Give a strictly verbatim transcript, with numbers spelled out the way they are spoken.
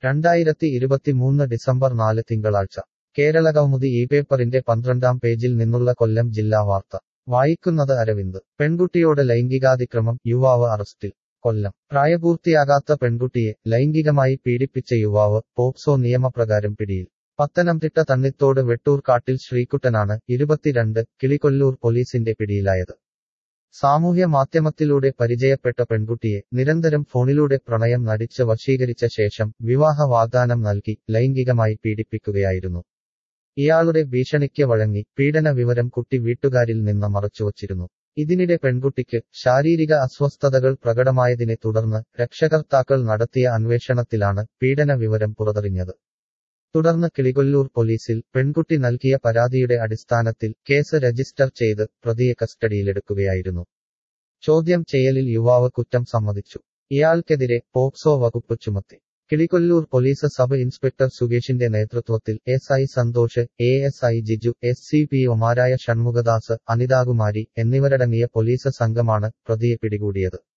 രണ്ടായിരത്തി ഇരുപത്തിമൂന്ന് ഡിസംബർ നാല് തിങ്കളാഴ്ച കേരള കൗമുദി ഈ പേപ്പറിന്റെ പന്ത്രണ്ടാം പേജിൽ നിന്നുള്ള കൊല്ലം ജില്ലാ വാർത്ത വായിക്കുന്നത് അരവിന്ദ്. പെൺകുട്ടിയോട് ലൈംഗികാതിക്രമം, യുവാവ് അറസ്റ്റിൽ. കൊല്ലം. പ്രായപൂർത്തിയാകാത്ത പെൺകുട്ടിയെ ലൈംഗികമായി പീഡിപ്പിച്ച യുവാവ് പോക്സോ നിയമപ്രകാരം പിടിയിൽ. പത്തനംതിട്ട തണ്ണിത്തോട് വെട്ടൂർക്കാട്ടിൽ ശ്രീകുട്ടനാണ്, ഇരുപത്തിരണ്ട്, കിളികൊല്ലൂർ പോലീസിന്റെ പിടിയിലായത്. സാമൂഹ്യ മാധ്യമത്തിലൂടെ പരിചയപ്പെട്ട പെൺകുട്ടിയെ നിരന്തരം ഫോണിലൂടെ പ്രണയം നടിച്ച് വശീകരിച്ച ശേഷം വിവാഹ വാഗ്ദാനം നൽകി ലൈംഗികമായി പീഡിപ്പിക്കുകയായിരുന്നു. ഇയാളുടെ ഭീഷണിക്ക് വഴങ്ങി പീഡന വിവരം കുട്ടി വീട്ടുകാരിൽ നിന്ന് മറച്ചുവച്ചിരുന്നു. ഇതിനിടെ പെൺകുട്ടിക്ക് ശാരീരിക അസ്വസ്ഥതകൾ പ്രകടമായതിനെ തുടർന്ന് രക്ഷകർത്താക്കൾ നടത്തിയ അന്വേഷണത്തിലാണ് പീഡന വിവരം പുറത്തറിഞ്ഞത്. തുടർന്ന് കിളികൊല്ലൂർ പോലീസിൽ പെൺകുട്ടി നൽകിയ പരാതിയുടെ അടിസ്ഥാനത്തിൽ കേസ് രജിസ്റ്റർ ചെയ്ത് പ്രതിയെ കസ്റ്റഡിയിലെടുക്കുകയായിരുന്നു. ചോദ്യം ചെയ്യലിൽ യുവാവ് കുറ്റം സമ്മതിച്ചു. ഇയാൾക്കെതിരെ പോക്സോ വകുപ്പ് ചുമത്തി. കിളികൊല്ലൂർ പോലീസ് സബ് ഇൻസ്പെക്ടർ സുകേഷിന്റെ നേതൃത്വത്തിൽ S I Santhosh, A S I Jiju, S C P ഒമാരായ ഷൺമുഖദാസ്, അനിതാകുമാരി എന്നിവരടങ്ങിയ പോലീസ് സംഘമാണ് പ്രതിയെ പിടികൂടിയത്.